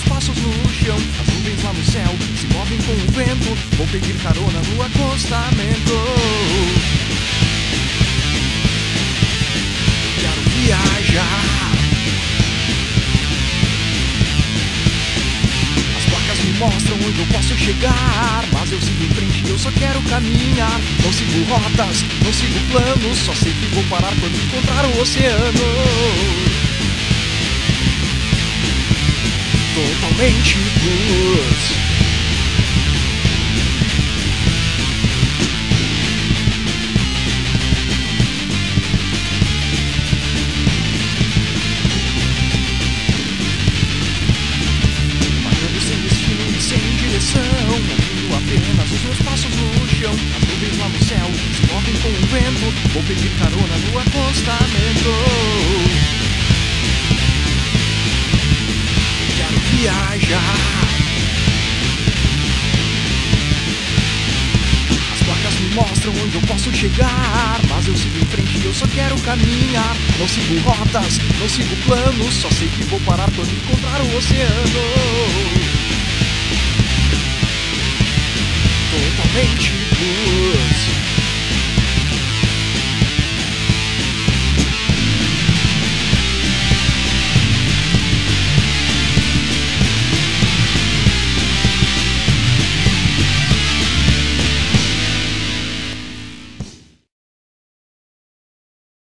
passos no chão. As nuvens lá no céu se movem com o vento. Vou pedir carona no acostamento. Quero viajar. As placas me mostram onde eu posso chegar, mas eu sigo em frente e eu só quero caminhar. Não sigo rotas, não sigo planos, só sei que vou parar quando encontrar o oceano. Totalmente blues. Marcando sem destino e sem direção, ouvindo apenas os meus passos no chão. As nuvens lá no céu se movem com o vento. Vou pedir carona no acostamento. Viajar. As placas me mostram onde eu posso chegar, mas eu sigo em frente e eu só quero caminhar. Não sigo rotas, não sigo planos, só sei que vou parar quando encontrar o oceano. Totalmente blues.